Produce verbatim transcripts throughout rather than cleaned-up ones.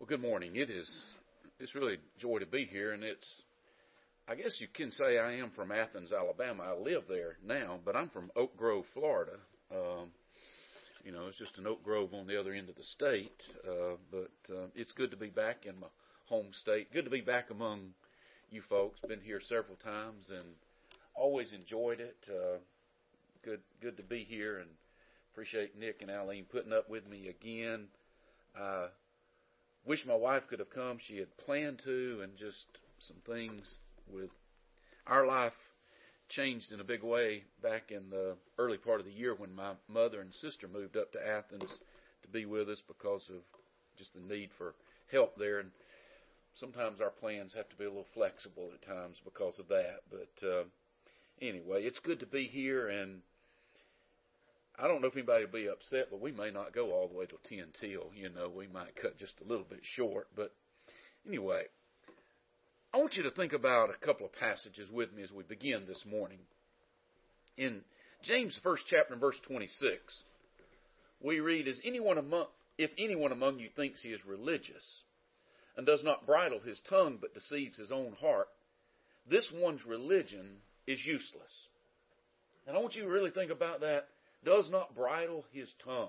Well, good morning. It is, it's really a joy to be here, and it's, I guess you can say I am from Athens, Alabama. I live there now, but I'm from Oak Grove, Florida. Um, you know, it's just an oak grove on the other end of the state, uh, but uh, it's good to be back in my home state. Good to be back among you folks. Been here several times and always enjoyed it. Uh, good, good to be here, and appreciate Nick and Eileen putting up with me again. Uh, Wish my wife could have come. She had planned to, and just some things with our life changed in a big way back in the early part of the year when my mother and sister moved up to Athens to be with us because of just the need for help there. And sometimes our plans have to be a little flexible at times because of that. But uh, anyway, it's good to be here, and I don't know if anybody will be upset, but we may not go all the way till ten till. You know, we might cut just a little bit short. But anyway, I want you to think about a couple of passages with me as we begin this morning. In James, first chapter, and verse twenty-six, we read, "Is anyone among, if anyone among you thinks he is religious, and does not bridle his tongue, but deceives his own heart, this one's religion is useless." And I want you to really think about that. Does not bridle his tongue.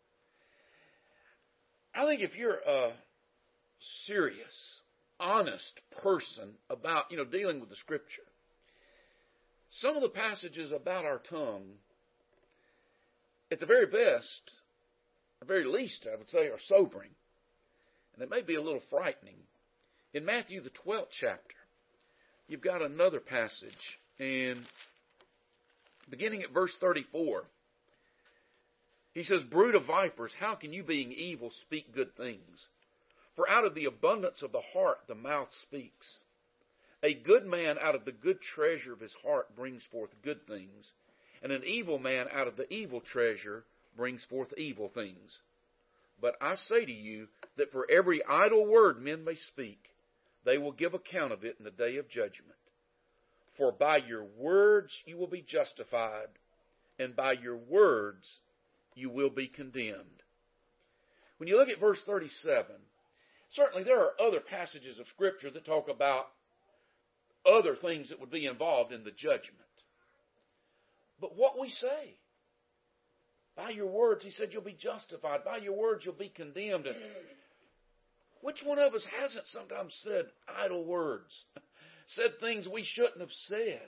I think if you're a serious, honest person about, you know, dealing with the Scripture, some of the passages about our tongue, at the very best, at the very least, I would say, are sobering. And they may be a little frightening. In Matthew, the twelfth chapter, you've got another passage, and beginning at verse thirty-four, he says, "Brood of vipers, how can you, being evil, speak good things? For out of the abundance of the heart the mouth speaks. A good man out of the good treasure of his heart brings forth good things, and an evil man out of the evil treasure brings forth evil things. But I say to you that for every idle word men may speak, they will give account of it in the day of judgment. For by your words you will be justified, and by your words you will be condemned." When you look at verse thirty-seven, certainly there are other passages of Scripture that talk about other things that would be involved in the judgment. But what we say, by your words, he said, you'll be justified. By your words, you'll be condemned. And which one of us hasn't sometimes said idle words, said things we shouldn't have said?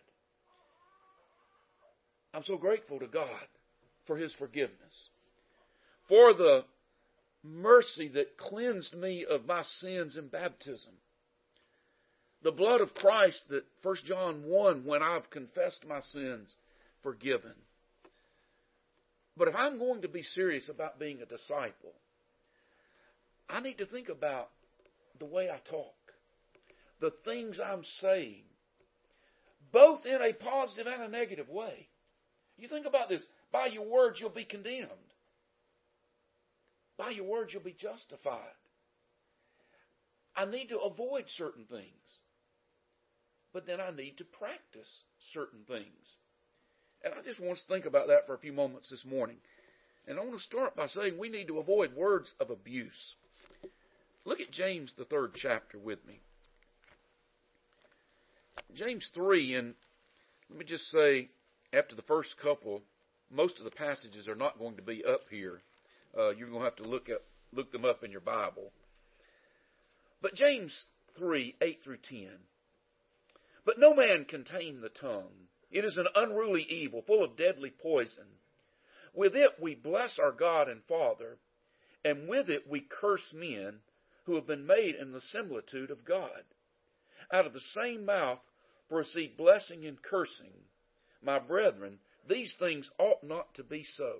I'm so grateful to God for His forgiveness, for the mercy that cleansed me of my sins in baptism, the blood of Christ that First John one, when I've confessed my sins, forgiven. But if I'm going to be serious about being a disciple, I need to think about the way I talk, the things I'm saying, both in a positive and a negative way. You think about this. By your words, you'll be condemned. By your words, you'll be justified. I need to avoid certain things. But then I need to practice certain things. And I just want us to think about that for a few moments this morning. And I want to start by saying we need to avoid words of abuse. Look at James, the third chapter with me. James three, and let me just say, after the first couple, most of the passages are not going to be up here. Uh, you're going to have to look up, look them up in your Bible. But James three, eight through ten. "But no man can tame the tongue. It is an unruly evil, full of deadly poison. With it we bless our God and Father, and with it we curse men who have been made in the similitude of God. Out of the same mouth proceed blessing and cursing. My brethren, these things ought not to be so."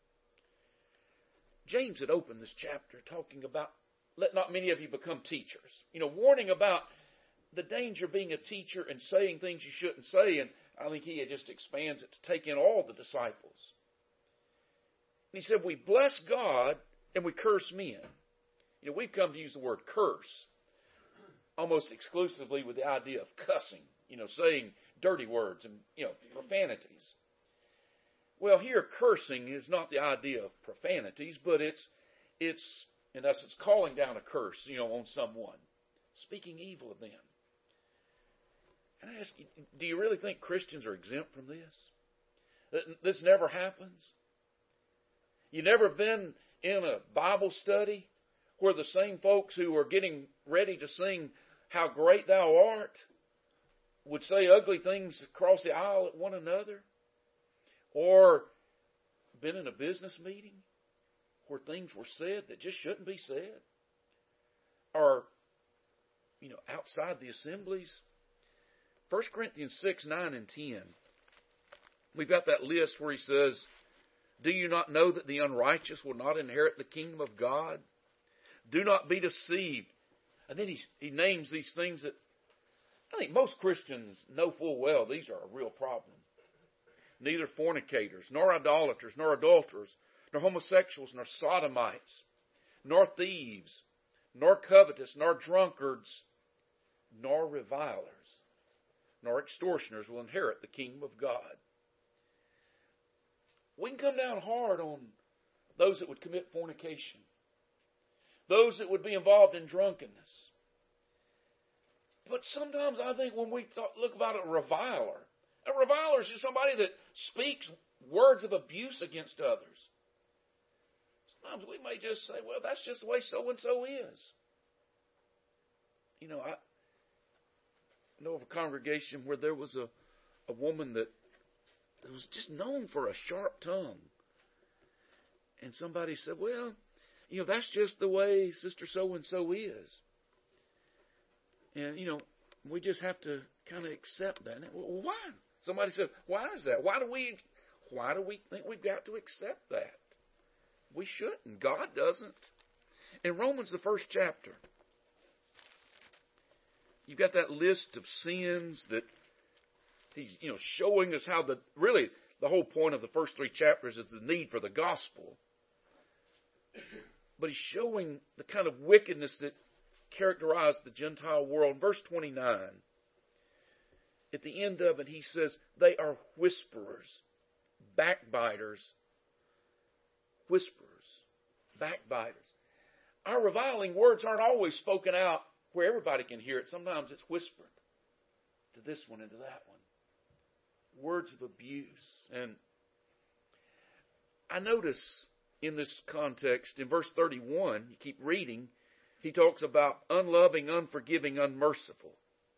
James had opened this chapter talking about, let not many of you become teachers. You know, warning about the danger of being a teacher and saying things you shouldn't say. And I think he just expands it to take in all the disciples. And he said, we bless God and we curse men. You know, we've come to use the word curse almost exclusively with the idea of cussing, you know, saying dirty words and, you know, profanities. Well, here cursing is not the idea of profanities, but it's it's in essence, calling down a curse, you know, on someone, speaking evil of them. And I ask you, do you really think Christians are exempt from this? This never happens? You never been in a Bible study where the same folks who are getting ready to sing How Great Thou Art would say ugly things across the aisle at one another? Or been in a business meeting where things were said that just shouldn't be said? Or, you know, outside the assemblies? First Corinthians six, nine, and ten. We've got that list where he says, do you not know that the unrighteous will not inherit the kingdom of God? Do not be deceived. And then he, he names these things that I think most Christians know full well these are a real problem. Neither fornicators, nor idolaters, nor adulterers, nor homosexuals, nor sodomites, nor thieves, nor covetous, nor drunkards, nor revilers, nor extortioners will inherit the kingdom of God. We can come down hard on those that would commit fornication, those that would be involved in drunkenness. But sometimes I think when we talk, look about a reviler, a reviler is just somebody that speaks words of abuse against others. Sometimes we may just say, well, that's just the way so-and-so is. You know, I know of a congregation where there was a, a woman that was just known for a sharp tongue. And somebody said, well, you know, that's just the way Sister so-and-so is. And, you know, we just have to kind of accept that. Well, why? Somebody said, why is that? Why do we, why do we think we've got to accept that? We shouldn't. God doesn't. In Romans, the first chapter, you've got that list of sins that he's, you know, showing us how the, really, the whole point of the first three chapters is the need for the gospel. But he's showing the kind of wickedness that characterized the Gentile world. In verse twenty-nine, at the end of it, he says, they are whisperers, backbiters, whisperers, backbiters. Our reviling words aren't always spoken out where everybody can hear it. Sometimes it's whispered to this one and to that one. Words of abuse. And I notice in this context, in verse thirty-one, you keep reading, he talks about unloving, unforgiving, unmerciful.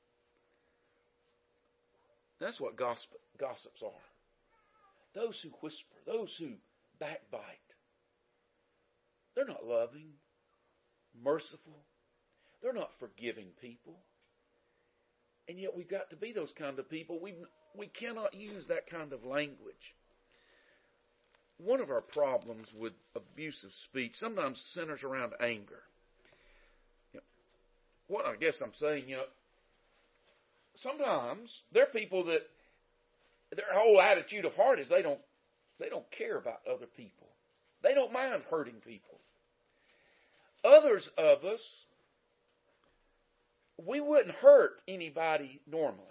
That's what gossip, gossips are. Those who whisper, those who backbite. They're not loving, merciful. They're not forgiving people. And yet we've got to be those kind of people. We we cannot use that kind of language. One of our problems with abusive speech sometimes centers around anger. You know, what I guess I'm saying, you know, sometimes there are people that their whole attitude of heart is they don't they don't care about other people. They don't mind hurting people. Others of us, we wouldn't hurt anybody normally.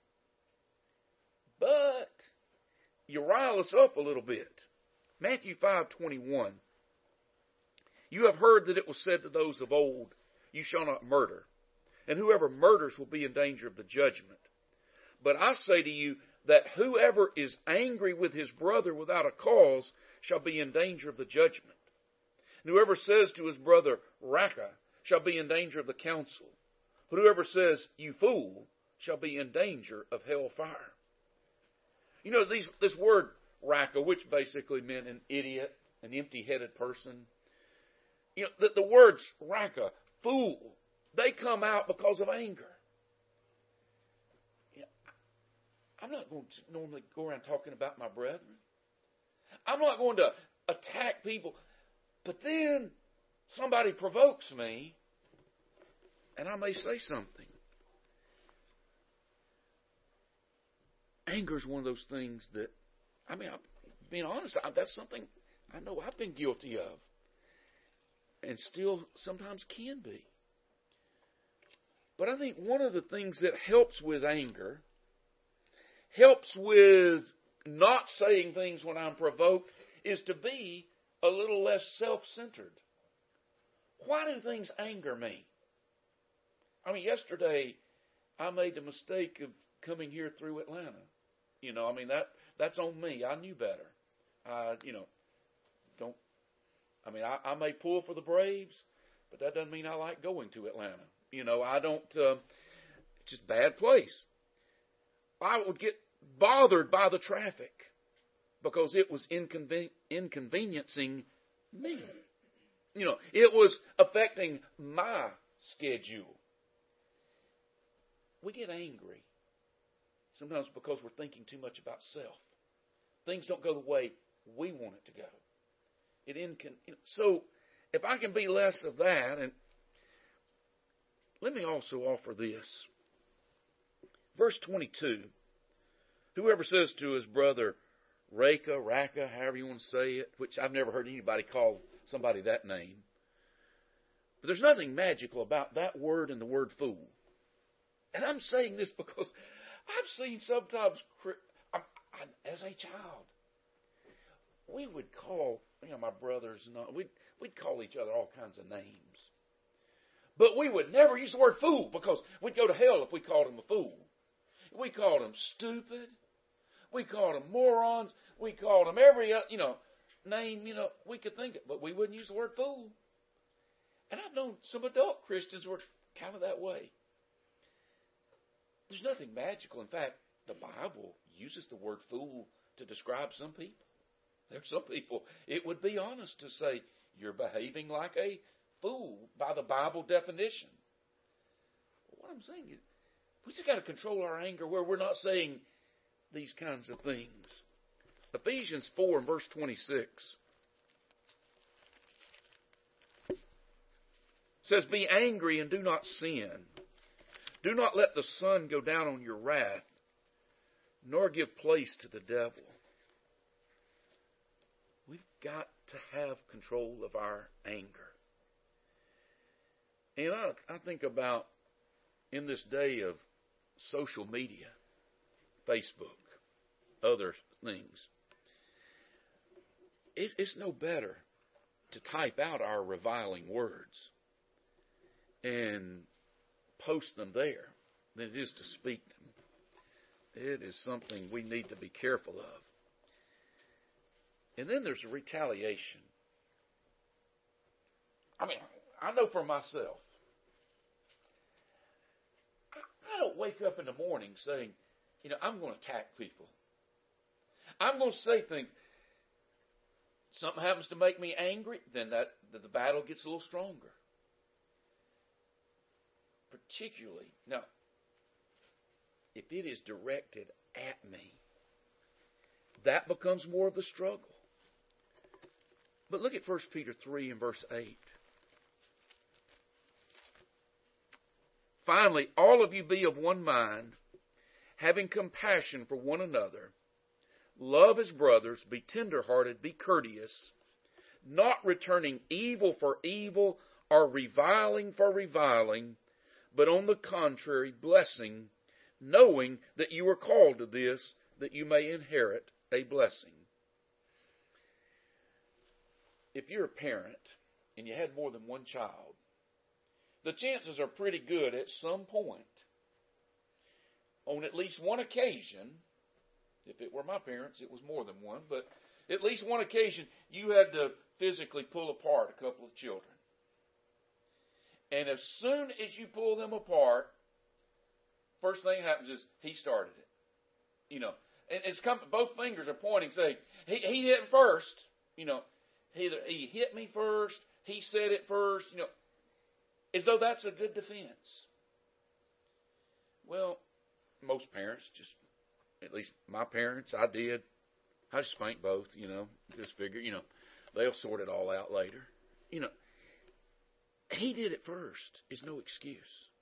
But you rile us up a little bit. Matthew five twenty-one. You have heard that it was said to those of old, you shall not murder, and whoever murders will be in danger of the judgment. But I say to you that whoever is angry with his brother without a cause shall be in danger of the judgment. And whoever says to his brother, Raca, shall be in danger of the council. But whoever says, you fool, shall be in danger of hell fire. You know, these, this word Raca, which basically meant an idiot, an empty-headed person. You know, the, the words Raca, fool, they come out because of anger. You know, I'm not going to normally go around talking about my brethren. I'm not going to attack people. But then somebody provokes me, and I may say something. Anger is one of those things that, I mean, I'm being honest, that's something I know I've been guilty of. And still sometimes can be. But I think one of the things that helps with anger, helps with not saying things when I'm provoked, is to be a little less self-centered. Why do things anger me? I mean, yesterday I made the mistake of coming here through Atlanta. You know, I mean, that that's on me. I knew better. I, you know, don't, I mean, I, I may pull for the Braves, but that doesn't mean I like going to Atlanta. You know, I don't, uh, it's just a bad place. I would get bothered by the traffic because it was inconven- inconveniencing me. You know, it was affecting my schedule. We get angry sometimes because we're thinking too much about self. Things don't go the way we want it to go. It incon- so if I can be less of that, and let me also offer this. Verse twenty-two, whoever says to his brother, Raka, Raka, however you want to say it, which I've never heard anybody call somebody that name. But there's nothing magical about that word and the word fool. And I'm saying this because I've seen sometimes, I, I, as a child, we would call, you know, my brothers and all, we'd, we'd call each other all kinds of names. But we would never use the word fool because we'd go to hell if we called him a fool. We called him stupid. We called them morons. We called them every, you know, name, you know, we could think of, but we wouldn't use the word fool. And I've known some adult Christians were kind of that way. There's nothing magical. In fact, the Bible uses the word fool to describe some people. There are some people, it would be honest to say, you're behaving like a fool by the Bible definition. But what I'm saying is, we just got to control our anger where we're not saying these kinds of things. Ephesians four and verse twenty-six says, be angry and do not sin. Do not let the sun go down on your wrath, nor give place to the devil. We've got to have control of our anger. And I, I think about in this day of social media, Facebook, other things, it's, it's no better to type out our reviling words and post them there than it is to speak them. It is something we need to be careful of. And then there's a retaliation. I mean, I know for myself, I don't wake up in the morning saying, you know, I'm going to attack people. I'm going to say things. Something happens to make me angry, then that the battle gets a little stronger. Particularly, now, if it is directed at me, that becomes more of the struggle. But look at First Peter three and verse eight. Finally, all of you be of one mind, having compassion for one another. Love as brothers, be tender-hearted, be courteous, not returning evil for evil or reviling for reviling, but on the contrary, blessing, knowing that you are called to this, that you may inherit a blessing. If you're a parent and you had more than one child, the chances are pretty good at some point, on at least one occasion, if it were my parents, it was more than one, but at least one occasion, you had to physically pull apart a couple of children. And as soon as you pull them apart, first thing happens is he started it. You know, and it's come, both fingers are pointing, saying, he, he hit first. You know, he, he hit me first. He said it first. You know, as though that's a good defense. Well, most parents just, at least my parents, I did. I just spanked both, you know, just figure, you know, they'll sort it all out later. You know, he did it first. It's no excuse.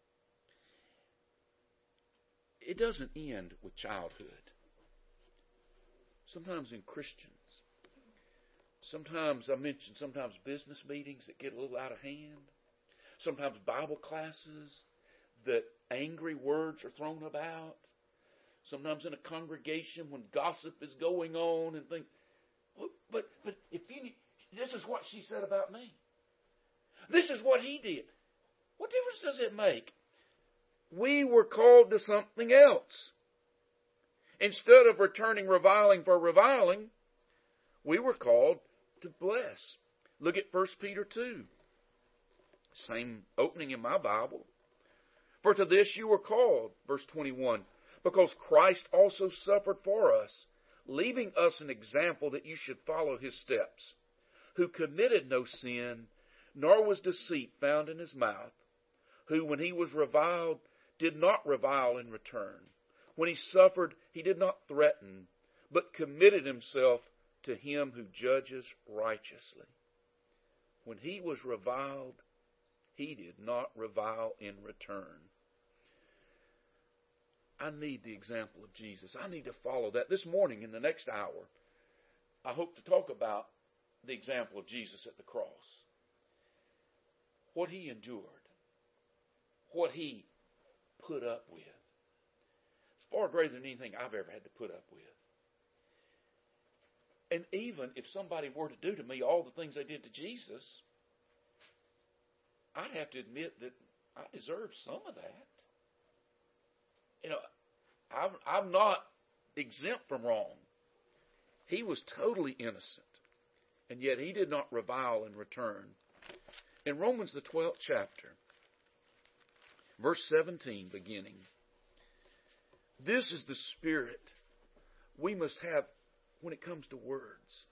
It doesn't end with childhood. Sometimes in Christians, sometimes I mentioned sometimes business meetings that get a little out of hand. Sometimes Bible classes that angry words are thrown about. Sometimes in a congregation when gossip is going on and think, well, but but if you, this is what she said about me. This is what he did. What difference does it make? We were called to something else. Instead of returning reviling for reviling, we were called to bless. Look at First Peter two. Same opening in my Bible. For to this you were called, verse twenty-one, because Christ also suffered for us, leaving us an example that you should follow his steps, who committed no sin, nor was deceit found in his mouth, who, when he was reviled, did not revile in return. When he suffered, he did not threaten, but committed himself to him who judges righteously. When he was reviled, he did not revile in return. I need the example of Jesus. I need to follow that. This morning, in the next hour, I hope to talk about the example of Jesus at the cross. What he endured. What he put up with. It's far greater than anything I've ever had to put up with. And even if somebody were to do to me all the things they did to Jesus, I'd have to admit that I deserve some of that. You know, I'm, I'm not exempt from wrong. He was totally innocent, and yet he did not revile in return. In Romans, the twelfth chapter, verse seventeen beginning, this is the spirit we must have when it comes to words.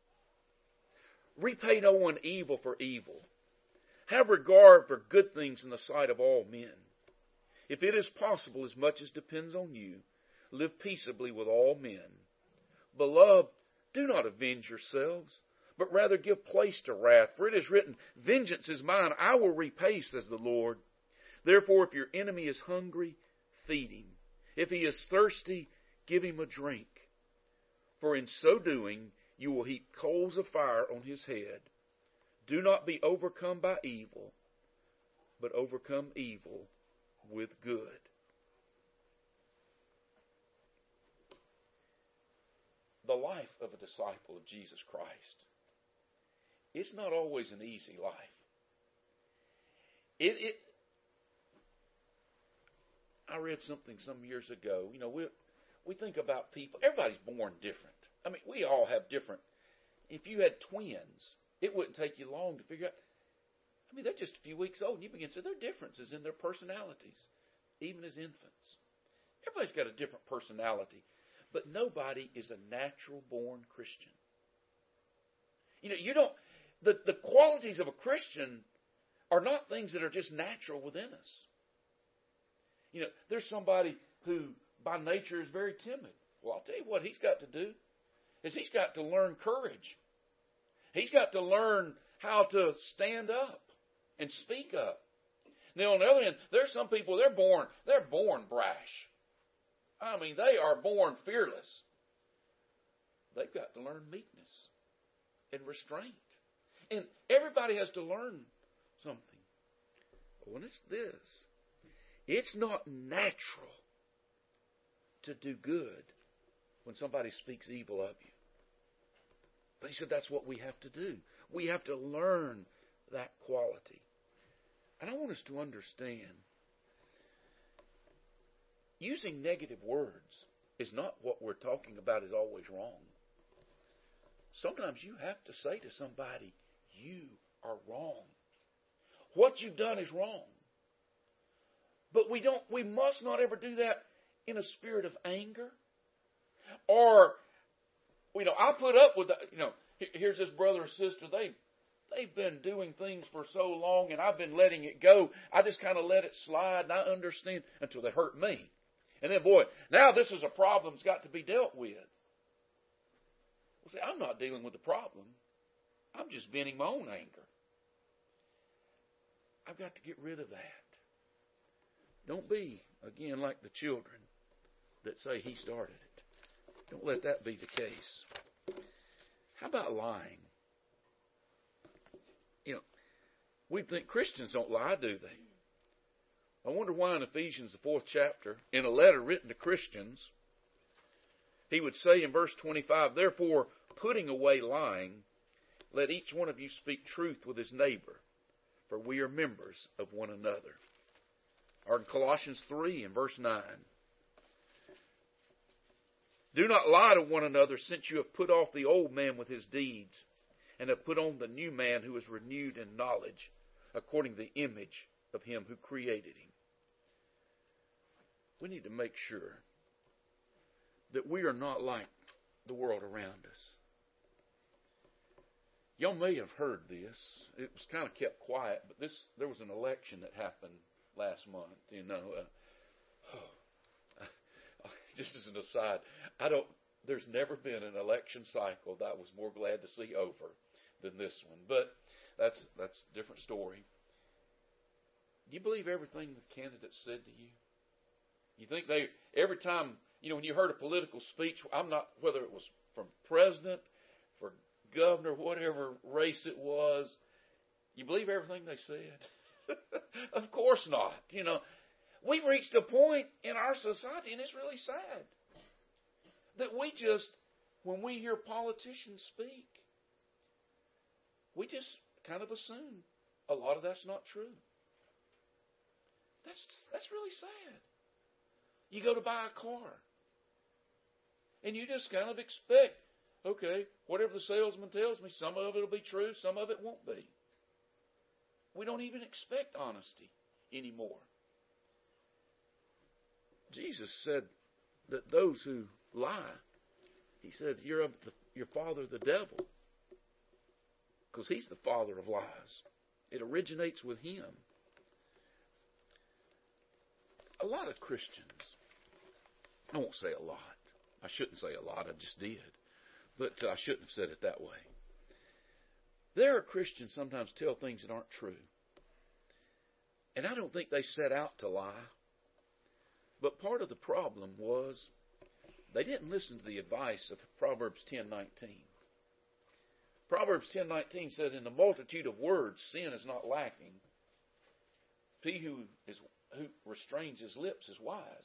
Repay no one evil for evil. Have regard for good things in the sight of all men. If it is possible, as much as depends on you, live peaceably with all men. Beloved, do not avenge yourselves, but rather give place to wrath. For it is written, vengeance is mine, I will repay, says the Lord. Therefore, if your enemy is hungry, feed him. If he is thirsty, give him a drink. For in so doing, you will heap coals of fire on his head. Do not be overcome by evil, but overcome evil with good. The life of a disciple of Jesus Christ, it's not always an easy life. It, it I read something some years ago. You know, we we think about people. Everybody's born different. I mean, we all have different. If you had twins, it wouldn't take you long to figure out. I mean, they're just a few weeks old, and you begin to see there are differences in their personalities, even as infants. Everybody's got a different personality, but nobody is a natural-born Christian. You know, you don't. The the qualities of a Christian are not things that are just natural within us. You know, there's somebody who by nature is very timid. Well, I'll tell you what he's got to do is he's got to learn courage. He's got to learn how to stand up and speak up. Now, on the other hand, there's some people, they're born, they're born brash. I mean, they are born fearless. They've got to learn meekness and restraint. And everybody has to learn something. When it's this, it's not natural to do good when somebody speaks evil of you. But he said that's what we have to do. We have to learn that quality. And I want us to understand, using negative words is not what we're talking about is always wrong. Sometimes you have to say to somebody, you are wrong. What you've done is wrong. But we don't, we must not ever do that in a spirit of anger. Or, you know, I put up with that. You know, here's this brother or sister, they, they've been doing things for so long and I've been letting it go. I just kind of let it slide and I understand until they hurt me. And then, boy, now this is a problem that's got to be dealt with. Well, see, I'm not dealing with the problem. I'm just venting my own anger. I've got to get rid of that. Don't be, again, like the children that say he started it. Don't let that be the case. How about lying? You know, we think Christians don't lie, do they? I wonder why in Ephesians, the fourth chapter, in a letter written to Christians, he would say in verse twenty-five, therefore, putting away lying, let each one of you speak truth with his neighbor, for we are members of one another. Or in Colossians three and verse nine. Do not lie to one another, since you have put off the old man with his deeds, and have put on the new man who is renewed in knowledge, according to the image of him who created him. We need to make sure that we are not like the world around us. Y'all may have heard this. It was kind of kept quiet, but this there was an election that happened last month. You know, uh, oh, just as an aside, I don't. There's never been an election cycle that I was more glad to see over than this one. But that's that's a different story. Do you believe everything the candidates said to you? You think they every time you know when you heard a political speech? I'm not whether it was from president, for governor, whatever race it was. You believe everything they said? Of course not. You know, we've reached a point in our society, and it's really sad, that we just, when we hear politicians speak, we just kind of assume a lot of that's not true. That's that's really sad. You go to buy a car, and you just kind of expect, okay, whatever the salesman tells me, some of it will be true, some of it won't be. We don't even expect honesty anymore. Jesus said that those who lie, he said, you're of the, your father the devil, because he's the father of lies. It originates with him. A lot of Christians, I won't say a lot. I shouldn't say a lot, I just did. But I shouldn't have said it that way. There are Christians sometimes tell things that aren't true. And I don't think they set out to lie. But part of the problem was they didn't listen to the advice of Proverbs ten nineteen. Proverbs ten nineteen says, in the multitude of words, sin is not lacking. He who is who restrains his lips is wise.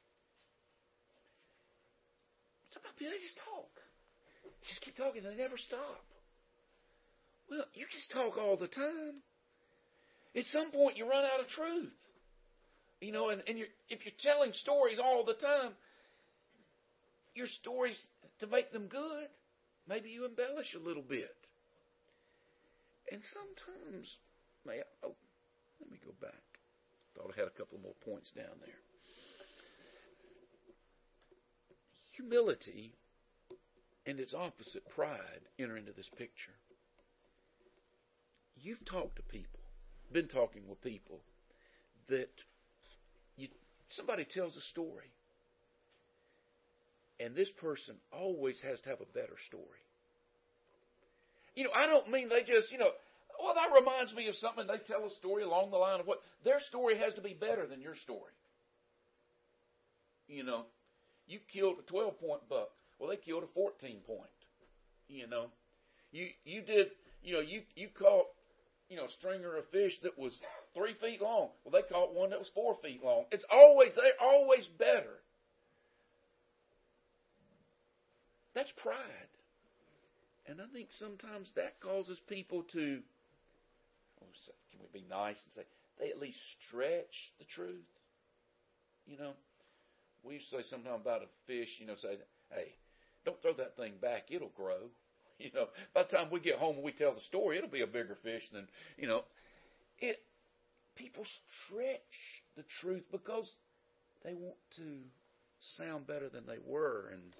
Sometimes they just talk. You just keep talking and they never stop. Well, you just talk all the time. At some point you run out of truth. You know, and, and you're, if you're telling stories all the time, your stories, to make them good, maybe you embellish a little bit. And sometimes, may I, oh, let me go back. Thought I had a couple more points down there. Humility and its opposite, pride, enter into this picture. You've talked to people, been talking with people, that you, somebody tells a story, and this person always has to have a better story. You know, I don't mean they just, you know, well, that reminds me of something. They tell a story along the line of what their story has to be better than your story. You know, you killed a twelve-point buck. Well, they killed a fourteen-point. You know, you you did, you know, you you caught, you know, a stringer of fish that was three feet long. Well, they caught one that was four feet long. It's always they're always better. That's pride. And I think sometimes that causes people to, can we be nice and say, they at least stretch the truth? You know, we used to say sometimes about a fish, you know, say, hey, don't throw that thing back, it'll grow. You know, by the time we get home and we tell the story, it'll be a bigger fish than, you know. It. People stretch the truth because they want to sound better than they were. And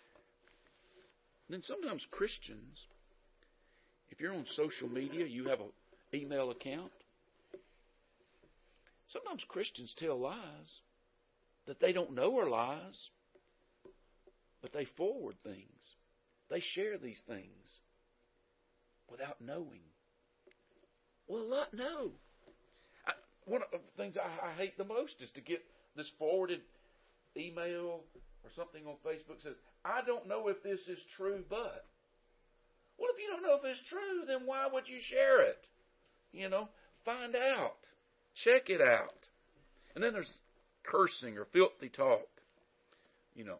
then sometimes Christians, if you're on social media, you have an email account. Sometimes Christians tell lies that they don't know are lies, but they forward things. They share these things without knowing. Well, not know. I, one of the things I, I hate the most is to get this forwarded email or something on Facebook that says, I don't know if this is true, but. Well, if you don't know if it's true, then why would you share it? You know, find out. Check it out. And then there's cursing or filthy talk. You know,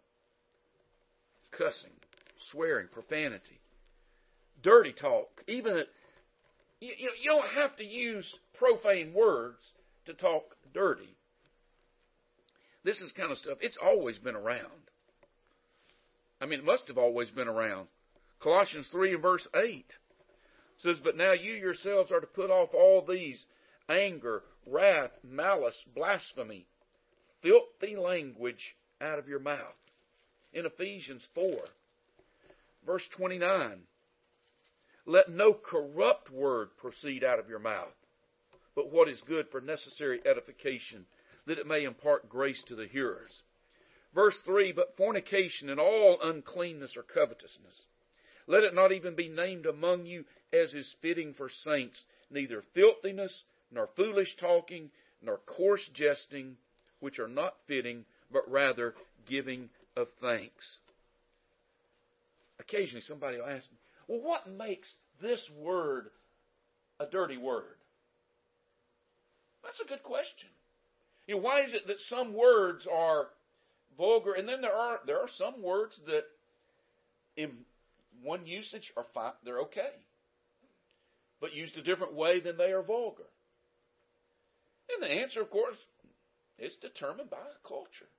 cussing, swearing, profanity, dirty talk. Even at, You, you, know, you don't have to use profane words to talk dirty. This is kind of stuff, it's always been around. I mean, it must have always been around. Colossians three and verse eight says, "But now you yourselves are to put off all these: anger, wrath, malice, blasphemy, filthy language out of your mouth." In Ephesians four, verse twenty-nine, "Let no corrupt word proceed out of your mouth, but what is good for necessary edification, that it may impart grace to the hearers." Verse three, "But fornication and all uncleanness or covetousness, let it not even be named among you as is fitting for saints, neither filthiness, nor foolish talking, nor coarse jesting, which are not fitting, but rather giving of thanks." Occasionally somebody will ask me, well, what makes this word a dirty word? That's a good question. You know, why is it that some words are vulgar, and then there are there are some words that in one usage are fine, they're okay, but used a different way, then they are vulgar? And the answer, of course, is determined by culture.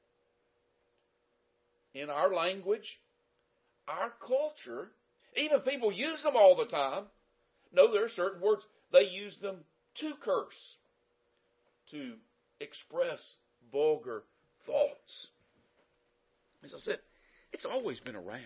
In our language, our culture, even people use them all the time. No, there are certain words, they use them to curse, to express vulgar thoughts. As I said, it's always been around.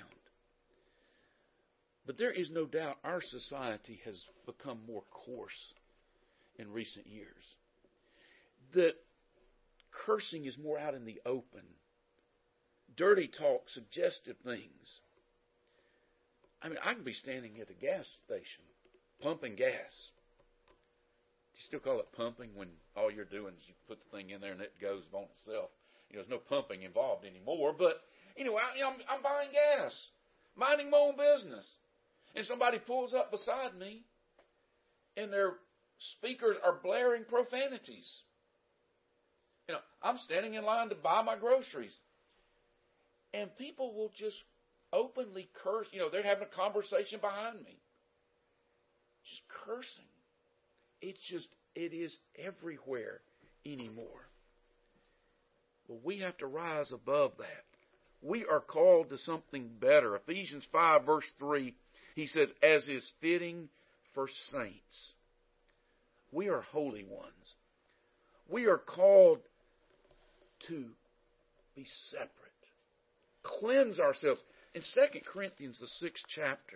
But there is no doubt our society has become more coarse in recent years. That cursing is more out in the open. Dirty talk, suggestive things. I mean, I can be standing at a gas station, pumping gas. Do you still call it pumping when all you're doing is you put the thing in there and it goes on itself? You know, there's no pumping involved anymore. But anyway, I, you know, I'm, I'm buying gas, minding my own business, and somebody pulls up beside me, and their speakers are blaring profanities. You know, I'm standing in line to buy my groceries, and people will just openly curse. You know, they're having a conversation behind me, just cursing. It's just, it is everywhere anymore. Well, we have to rise above that. We are called to something better. Ephesians five verse three, he says, "As is fitting for saints." We are holy ones. We are called to be separate. Cleanse ourselves. In Second Corinthians, the sixth chapter,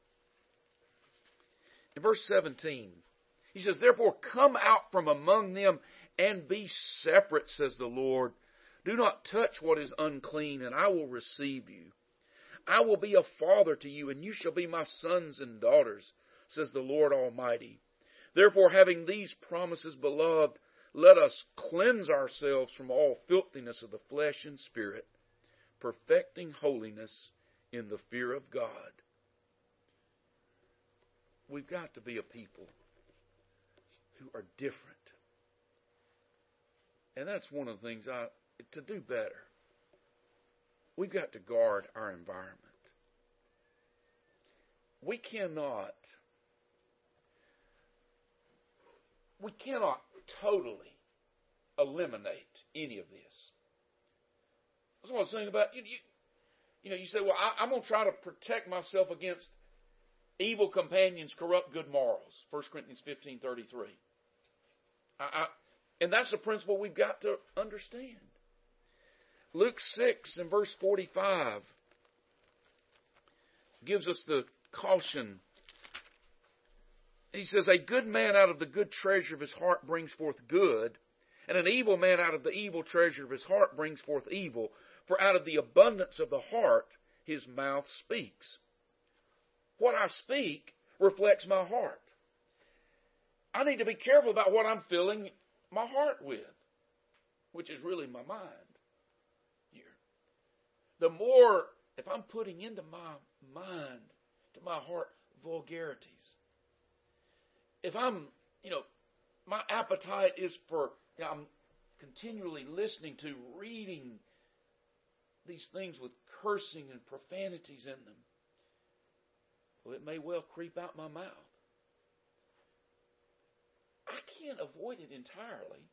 in verse seventeen, he says, "Therefore come out from among them and be separate, says the Lord. Do not touch what is unclean, and I will receive you. I will be a father to you, and you shall be my sons and daughters, says the Lord Almighty. Therefore, having these promises, beloved, let us cleanse ourselves from all filthiness of the flesh and spirit, perfecting holiness in the fear of God." We've got to be a people who are different. And that's one of the things I, to do better, we've got to guard our environment. We cannot, we cannot totally eliminate any of this. That's what I was saying about, you, you, you know, you say, well, I, I'm going to try to protect myself against evil companions corrupt good morals. First Corinthians fifteen thirty-three. I, I, and that's a principle we've got to understand. Luke six and verse forty-five gives us the caution. He says, "A good man out of the good treasure of his heart brings forth good, and an evil man out of the evil treasure of his heart brings forth evil. For out of the abundance of the heart his mouth speaks." What I speak reflects my heart. I need to be careful about what I'm filling my heart with, which is really my mind here. The more, if I'm putting into my mind, to my heart, vulgarities, if I'm, you know, my appetite is for, you know, I'm continually listening to, reading these things with cursing and profanities in them, well, it may well creep out my mouth. I can't avoid it entirely.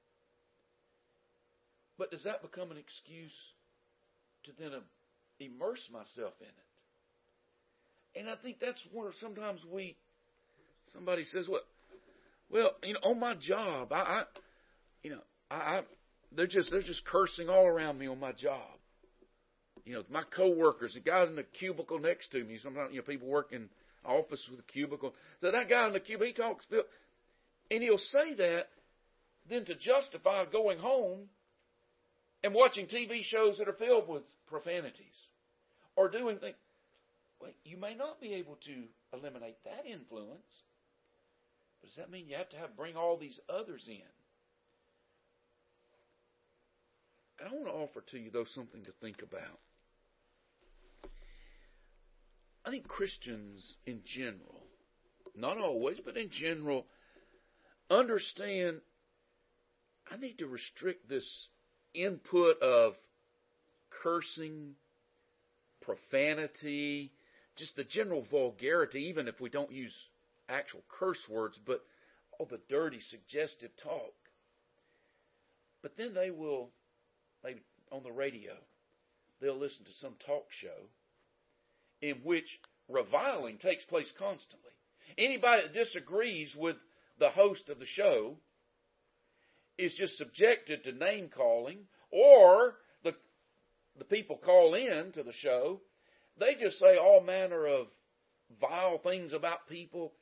But does that become an excuse to then immerse myself in it? And I think that's where sometimes we, somebody says, well, well, you know, on my job, I, I you know, I, I, they're just, they're just cursing all around me on my job. You know, my coworkers, the guy in the cubicle next to me, sometimes, you know, people work in office with a cubicle. So that guy in the cubicle, he talks, and he'll say that then to justify going home and watching T V shows that are filled with profanities or doing things. Well, you may not be able to eliminate that influence. But does that mean you have to have bring all these others in? And I want to offer to you, though, something to think about. I think Christians in general, not always, but in general, understand I need to restrict this input of cursing, profanity, just the general vulgarity, even if we don't use actual curse words, but all the dirty, suggestive talk. But then they will, maybe on the radio, they'll listen to some talk show in which reviling takes place constantly. Anybody that disagrees with the host of the show is just subjected to name calling, or the the people call in to the show, they just say all manner of vile things about people.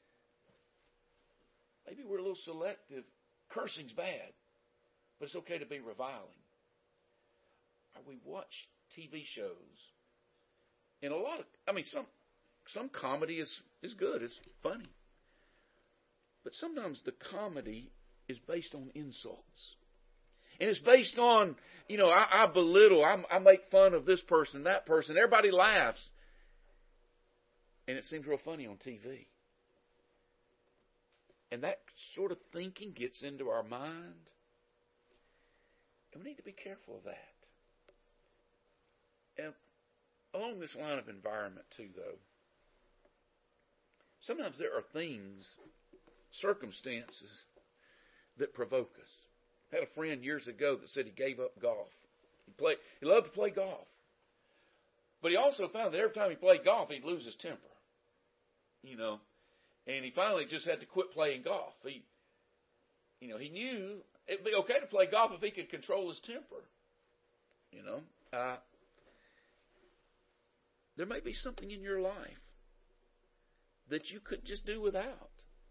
Maybe we're a little selective. Cursing's bad, but it's okay to be reviling. Or we watch T V shows, and a lot of, I mean, some some comedy is, is good, it's funny. But sometimes the comedy is based on insults. And it's based on, you know, I, I belittle, I, I make fun of this person, that person. Everybody laughs. And it seems real funny on T V. And that sort of thinking gets into our mind. And we need to be careful of that. And along this line of environment too, though, sometimes there are things, circumstances that provoke us. I had a friend years ago that said he gave up golf. He played, he loved to play golf. But he also found that every time he played golf, he'd lose his temper. You know, and he finally just had to quit playing golf. He, you know, he knew it'd be okay to play golf if he could control his temper. You know, uh, there may be something in your life that you could just do without.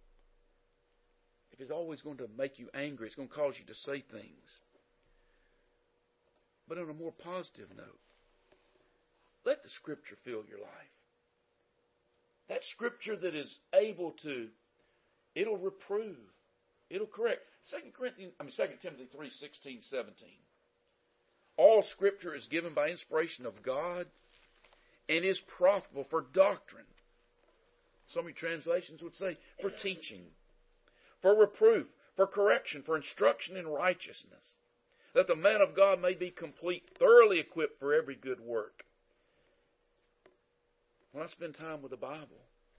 If it's always going to make you angry, it's going to cause you to say things. But on a more positive note, let the Scripture fill your life. That Scripture that is able to, it'll reprove, it'll correct. Second Corinthians, I mean Second Timothy three sixteen, seventeen. All Scripture is given by inspiration of God and is profitable for doctrine. Some of your translations would say for teaching, for reproof, for correction, for instruction in righteousness, that the man of God may be complete, thoroughly equipped for every good work. When I spend time with the Bible,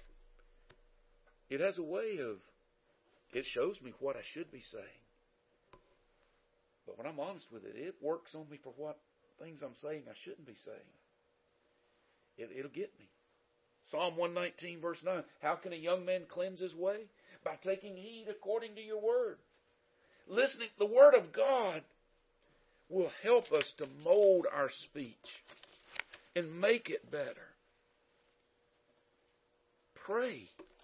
it has a way of, it shows me what I should be saying. But when I'm honest with it, it works on me for what things I'm saying I shouldn't be saying. It, it'll get me. Psalm one nineteen, verse nine. How can a young man cleanse his way? By taking heed according to your word. Listening, the word of God will help us to mold our speech and make it better. Pray.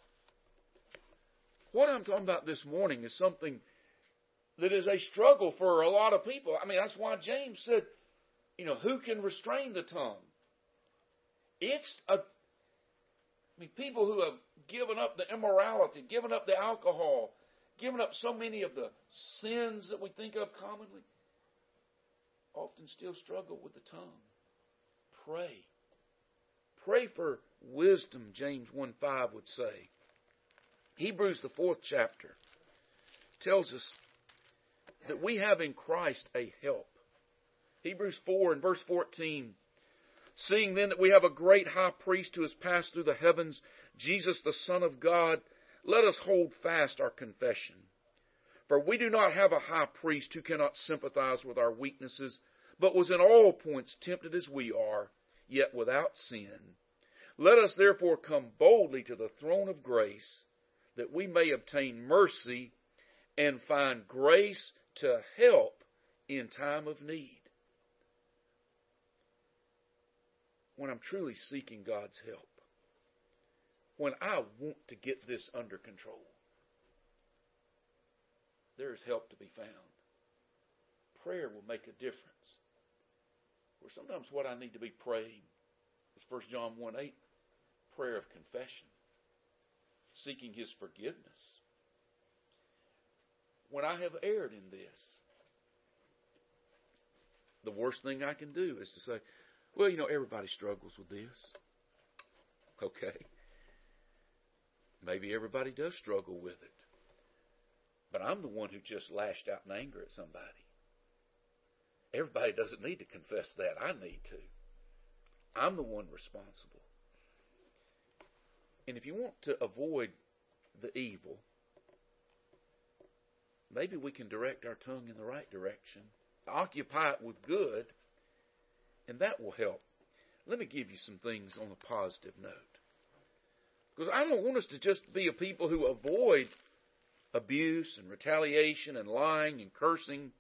What I'm talking about this morning is something that is a struggle for a lot of people. I mean, that's why James said, you know, who can restrain the tongue? It's a, I mean, people who have given up the immorality, given up the alcohol, given up so many of the sins that we think of commonly, often still struggle with the tongue. Pray. Pray for wisdom, James one five would say. Hebrews, the fourth chapter, tells us that we have in Christ a help. Hebrews four and verse fourteen. Seeing then that we have a great high priest who has passed through the heavens, Jesus the Son of God, let us hold fast our confession. For we do not have a high priest who cannot sympathize with our weaknesses, but was in all points tempted as we are, yet without sin. Let us therefore come boldly to the throne of grace, that we may obtain mercy and find grace to help in time of need. When I'm truly seeking God's help, when I want to get this under control, there is help to be found. Prayer will make a difference. Or sometimes what I need to be praying is First John one eight, prayer of confession, seeking His forgiveness. When I have erred in this, the worst thing I can do is to say, well, you know, everybody struggles with this. Okay. Maybe everybody does struggle with it. But I'm the one who just lashed out in anger at somebody. Everybody doesn't need to confess that. I need to. I'm the one responsible. And if you want to avoid the evil, maybe we can direct our tongue in the right direction. Occupy it with good, and that will help. Let me give you some things on a positive note. Because I don't want us to just be a people who avoid abuse and retaliation and lying and cursing.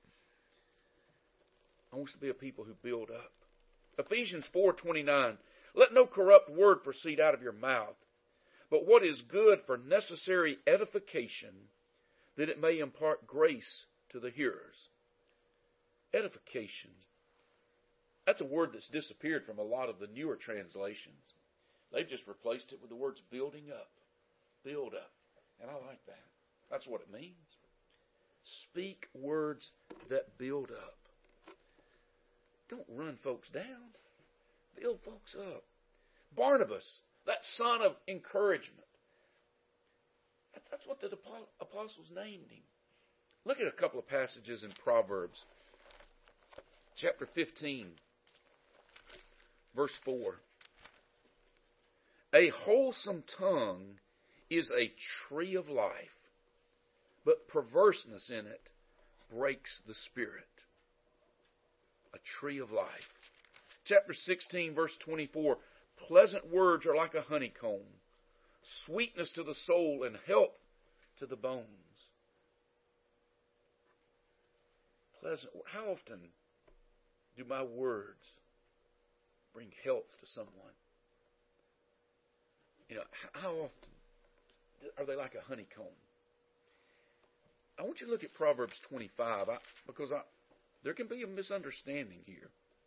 I want us to be a people who build up. Ephesians four twenty-nine, let no corrupt word proceed out of your mouth, but what is good for necessary edification, that it may impart grace to the hearers. Edification. That's a word that's disappeared from a lot of the newer translations. They've just replaced it with the words building up. Build up. And I like that. That's what it means. Speak words that build up. Don't run folks down. Build folks up. Barnabas, that son of encouragement. That's, that's what the apostles named him. Look at a couple of passages in Proverbs. Chapter fifteen, verse four. A wholesome tongue is a tree of life, but perverseness in it breaks the spirit. A tree of life. Chapter sixteen, verse twenty-four. Pleasant words are like a honeycomb, sweetness to the soul and health to the bones. Pleasant. How often do my words bring health to someone? You know, how often are they like a honeycomb? I want you to look at Proverbs twenty-five, I, because I, there can be a misunderstanding here.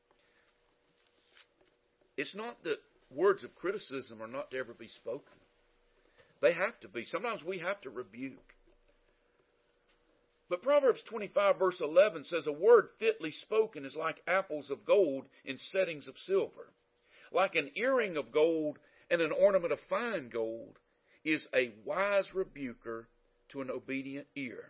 It's not that words of criticism are not to ever be spoken. They have to be. Sometimes we have to rebuke. But Proverbs twenty-five verse eleven says, a word fitly spoken is like apples of gold in settings of silver. Like an earring of gold and an ornament of fine gold is a wise rebuker to an obedient ear.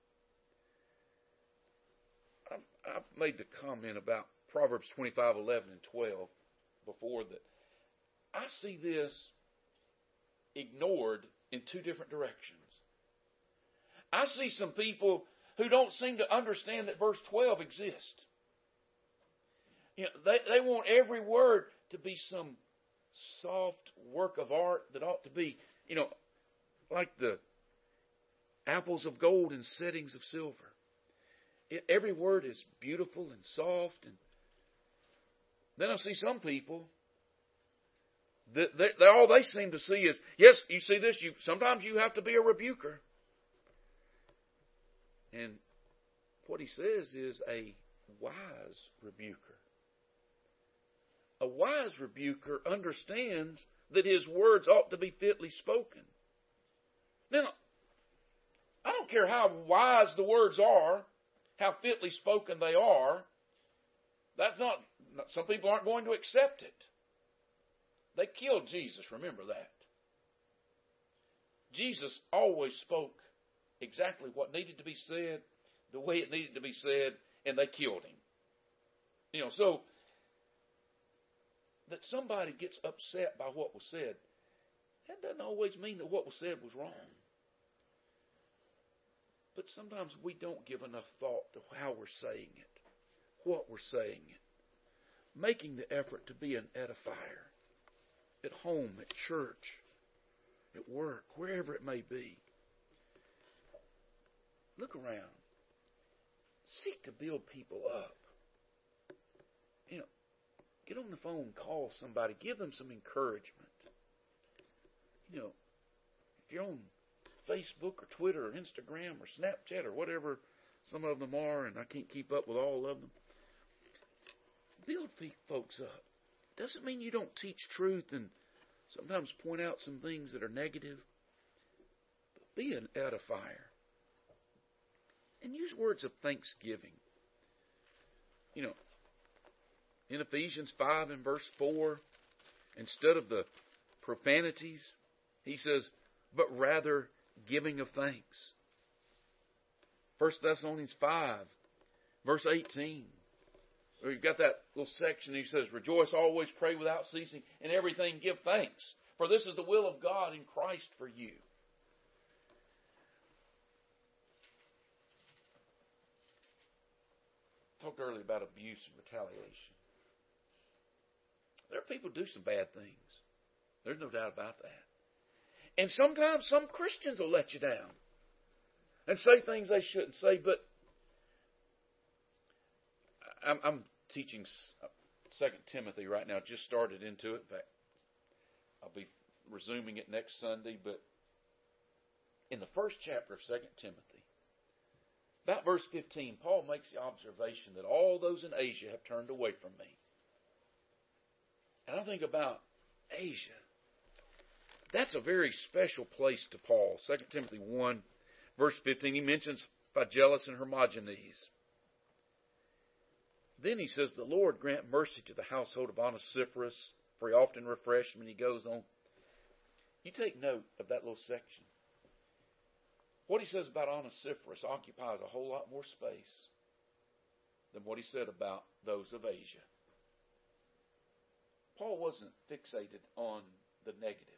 I've, I've made the comment about Proverbs twenty-five, eleven, and twelve before, that I see this ignored in two different directions. I see some people who don't seem to understand that verse twelve exists. You know, they, they want every word to be some soft work of art that ought to be, you know, like the apples of gold in settings of silver. It, every word is beautiful and soft. And then I see some people that they, they, all they seem to see is, yes, you see this, you sometimes you have to be a rebuker. And what he says is a wise rebuker. A wise rebuker understands that his words ought to be fitly spoken. Now, I don't care how wise the words are, how fitly spoken they are. That's not, some people aren't going to accept it. They killed Jesus, remember that. Jesus always spoke exactly what needed to be said, the way it needed to be said, and they killed him. You know, so that somebody gets upset by what was said, that doesn't always mean that what was said was wrong. But sometimes we don't give enough thought to how we're saying it, what we're saying it. Making the effort to be an edifier at home, at church, at work, wherever it may be. Look around. Seek to build people up. You know, get on the phone, call somebody, give them some encouragement. You know, if you're on Facebook or Twitter or Instagram or Snapchat or whatever some of them are, and I can't keep up with all of them, build folks up. Doesn't mean you don't teach truth and sometimes point out some things that are negative. But be an edifier. And use words of thanksgiving. You know, in Ephesians five and verse four, instead of the profanities, he says, but rather giving of thanks. First Thessalonians five, verse eighteen. Where you've got that little section, he says, rejoice always, pray without ceasing, in everything give thanks. For this is the will of God in Christ for you. Talked earlier about abuse and retaliation. There are people who do some bad things. There's no doubt about that. And sometimes some Christians will let you down and say things they shouldn't say. But I'm, I'm teaching Second Timothy right now. Just started into it. In fact, I'll be resuming it next Sunday. But in the first chapter of Second Timothy, about verse fifteen, Paul makes the observation that all those in Asia have turned away from me. And I think about Asia. That's a very special place to Paul. Second Timothy one, verse fifteen, he mentions Phygellus and Hermogenes. Then he says, the Lord grant mercy to the household of Onesiphorus, for he often refreshed him, and he goes on. You take note of that little section. What he says about Onesiphorus occupies a whole lot more space than what he said about those of Asia. Paul wasn't fixated on the negative.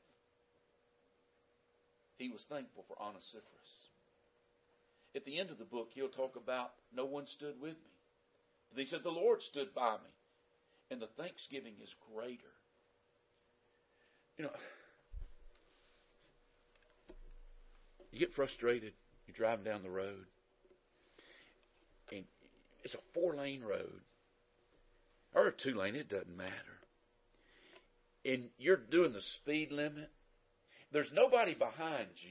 He was thankful for Onesiphorus. At the end of the book, he'll talk about no one stood with me. But he said, the Lord stood by me. And the thanksgiving is greater. You know, you get frustrated. You're driving down the road. And it's a four-lane road. Or a two-lane, it doesn't matter. And you're doing the speed limit. There's nobody behind you.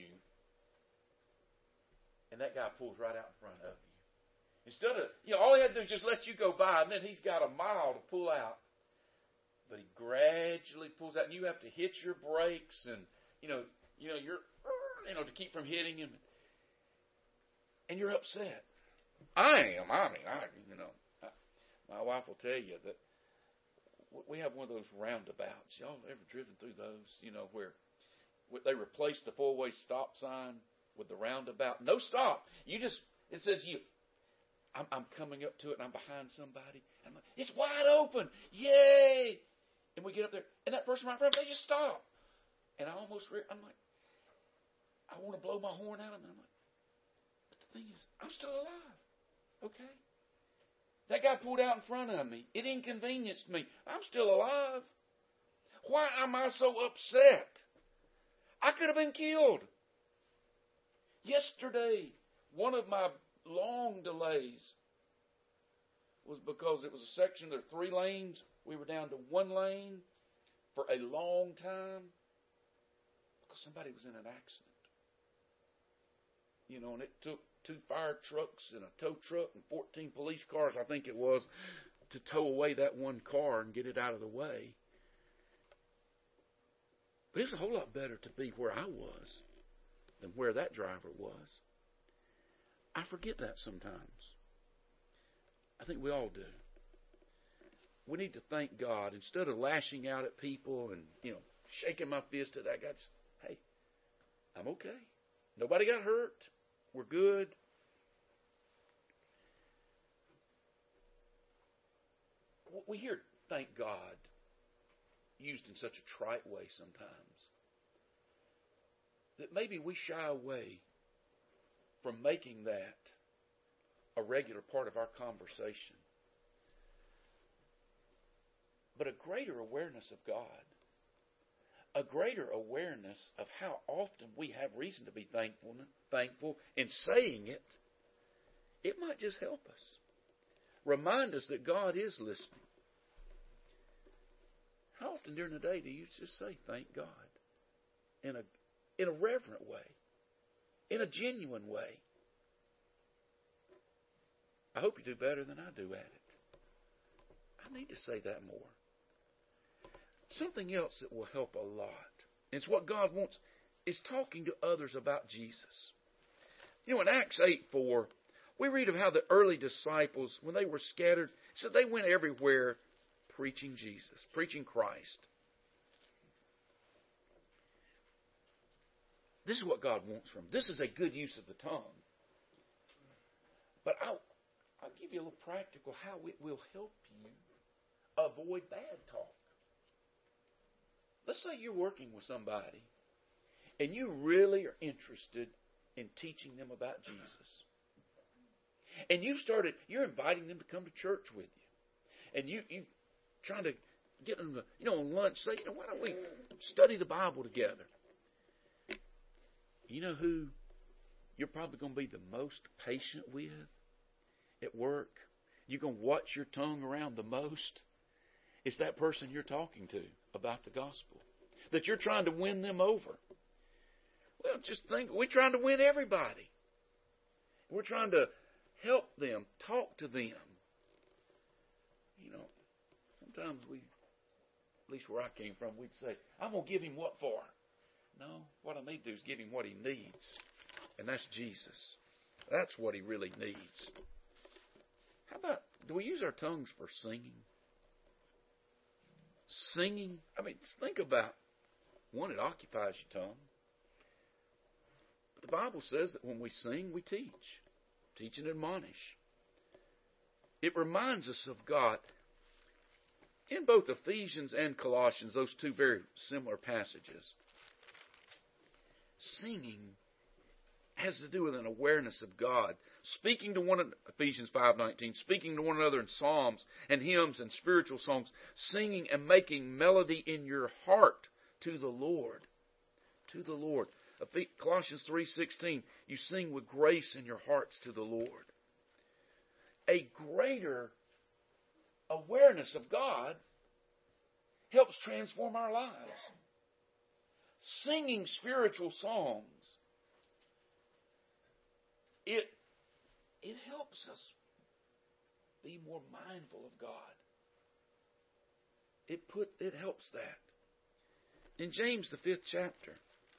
And that guy pulls right out in front of you. Instead of, you know, all he had to do is just let you go by, and then he's got a mile to pull out. But he gradually pulls out, and you have to hit your brakes, and, you know, you know, you're, you know, to keep from hitting him. And you're upset. I am. I mean, I, you know, I, my wife will tell you that we have one of those roundabouts. Y'all ever driven through those, you know, where they replaced the four-way stop sign with the roundabout? No stop. You just, it says you, I'm, I'm coming up to it and I'm behind somebody. And I'm like, it's wide open. Yay. And we get up there and that person right in front of me, they just stop. And I almost, I'm like, I want to blow my horn out. And I'm like, but the thing is, I'm still alive. Okay. That guy pulled out in front of me. It inconvenienced me. I'm still alive. Why am I so upset? I could have been killed. Yesterday, one of my long delays was because it was a section, there were three lanes. We were down to one lane for a long time because somebody was in an accident. You know, and it took two fire trucks and a tow truck and fourteen police cars, I think it was, to tow away that one car and get it out of the way. But it's a whole lot better to be where I was than where that driver was. I forget that sometimes. I think we all do. We need to thank God instead of lashing out at people and, you know, shaking my fist at that guy. Just, hey, I'm okay. Nobody got hurt. We're good. We hear thank God used in such a trite way sometimes that maybe we shy away from making that a regular part of our conversation. But a greater awareness of God, a greater awareness of how often we have reason to be thankful, thankful in saying it, it might just help us. Remind us that God is listening. How often during the day do you just say, thank God, in a, in a reverent way, in a genuine way? I hope you do better than I do at it. I need to say that more. Something else that will help a lot, and it's what God wants, is talking to others about Jesus. You know, in Acts eight four, we read of how the early disciples, when they were scattered, said they went everywhere preaching Jesus, preaching Christ. This is what God wants from them. This is a good use of the tongue. But I'll, I'll give you a little practical how it will help you avoid bad talk. Let's say you're working with somebody and you really are interested in teaching them about Jesus. And you've started, you're inviting them to come to church with you. And you, you're trying to get them to, you know, on lunch, say, you know, why don't we study the Bible together? You know who you're probably going to be the most patient with at work? You're going to watch your tongue around the most? It's that person you're talking to about the gospel, that you're trying to win them over. Well, just think, we're trying to win everybody. We're trying to help them, talk to them. You know, sometimes we, at least where I came from, we'd say, I'm going to give him what for? No, what I need to do is give him what he needs. And that's Jesus. That's what he really needs. How about, do we use our tongues for singing? Singing, I mean, think about, one, it occupies your tongue. But the Bible says that when we sing, we teach. Teach and admonish. It reminds us of God. In both Ephesians and Colossians, those two very similar passages, singing has to do with an awareness of God. Speaking to one another, Ephesians five nineteen, speaking to one another in psalms and hymns and spiritual songs, singing and making melody in your heart to the Lord. To the Lord. Colossians three sixteen, you sing with grace in your hearts to the Lord. A greater awareness of God helps transform our lives. Singing spiritual songs, it It helps us be more mindful of God. It put it helps that. In James, the fifth chapter,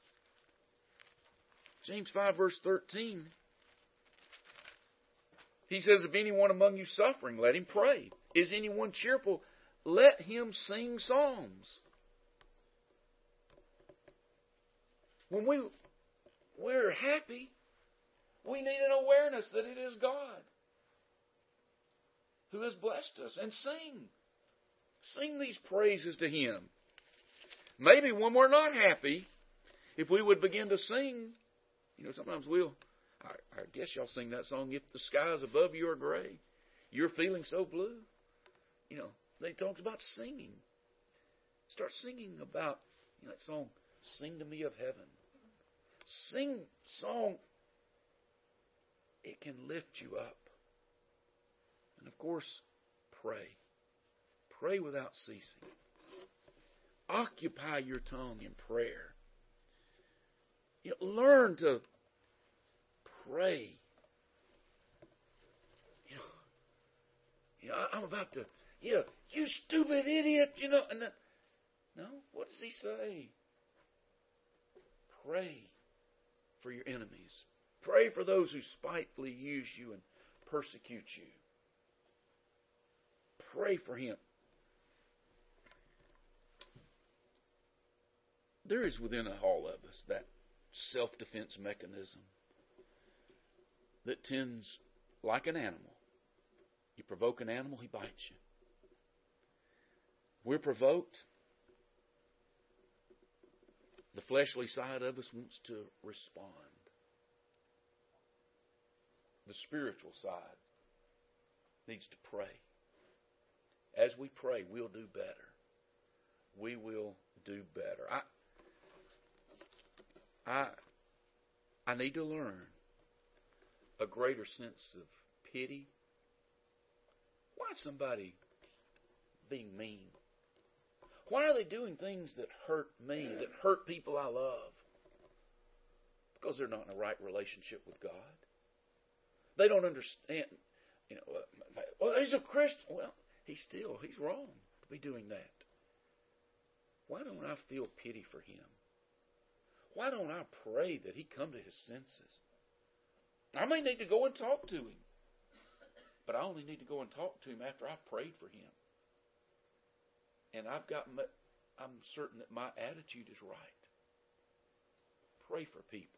James five, verse thirteen, he says, if anyone among you suffering, let him pray. Is anyone cheerful? Let him sing psalms. When we, we're happy, we need an awareness that it is God who has blessed us. And sing. Sing these praises to Him. Maybe when we're not happy, if we would begin to sing, you know, sometimes we'll, I, I guess y'all sing that song, If the Skies Above You Are Gray, You're Feeling So Blue. You know, they talks about singing. Start singing about, you know, that song, Sing to Me of Heaven. Sing songs. It can lift you up. And of course, pray. Pray without ceasing. Occupy your tongue in prayer. You know, learn to pray. You know, you know, I'm about to, you know, you stupid idiot, you know. And then, no, what does he say? Pray for your enemies. Pray for those who spitefully use you and persecute you. Pray for him. There is within all of us that self-defense mechanism that tends, like an animal. You provoke an animal, he bites you. We're provoked. The fleshly side of us wants to respond. the spiritual side needs to pray. As we pray, we'll do better. We will do better. I, I, I need to learn a greater sense of pity. Why is somebody being mean? Why are they doing things that hurt me, that hurt people I love? Because they're not in a right relationship with God. They don't understand. You know, well, he's a Christian. Well, he's still, he's wrong to be doing that. Why don't I feel pity for him? Why don't I pray that he come to his senses? I may need to go and talk to him. But I only need to go and talk to him after I've prayed for him. And I've got, I'm certain that my attitude is right. Pray for people.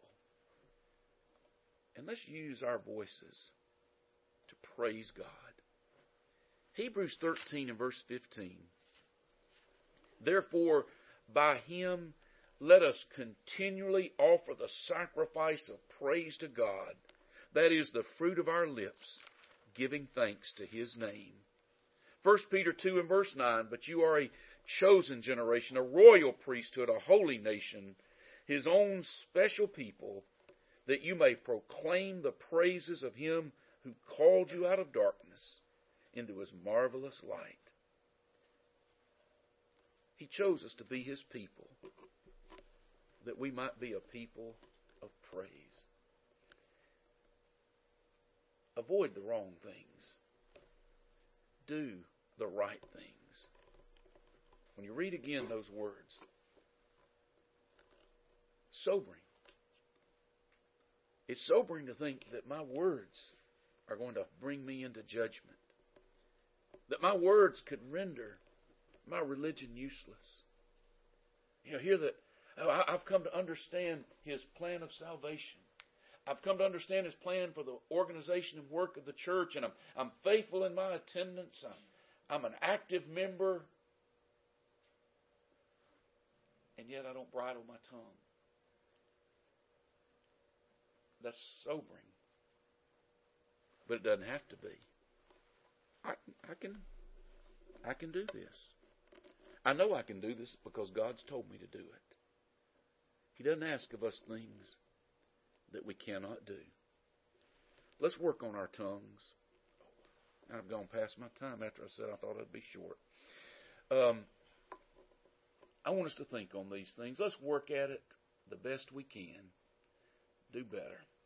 And let's use our voices to praise God. Hebrews thirteen and verse fifteen. Therefore, by him, let us continually offer the sacrifice of praise to God. That is the fruit of our lips, giving thanks to his name. First Peter two and verse nine, but you are a chosen generation, a royal priesthood, a holy nation, his own special people, that you may proclaim the praises of him who called you out of darkness into his marvelous light. He chose us to be his people, that we might be a people of praise. Avoid the wrong things. Do the right things. When you read again those words, sobering. It's sobering to think that my words are going to bring me into judgment. That my words could render my religion useless. You know, hear that oh, I've come to understand his plan of salvation. I've come to understand his plan for the organization and work of the church, and I'm, I'm faithful in my attendance. I'm, I'm an active member, and yet I don't bridle my tongue. That's sobering. But it doesn't have to be. I, I can I can do this. I know I can do this because God's told me to do it. He doesn't ask of us things that we cannot do. Let's work on our tongues. I've gone past my time after I said I thought I'd be short. Um, I want us to think on these things. Let's work at it the best we can. Do better.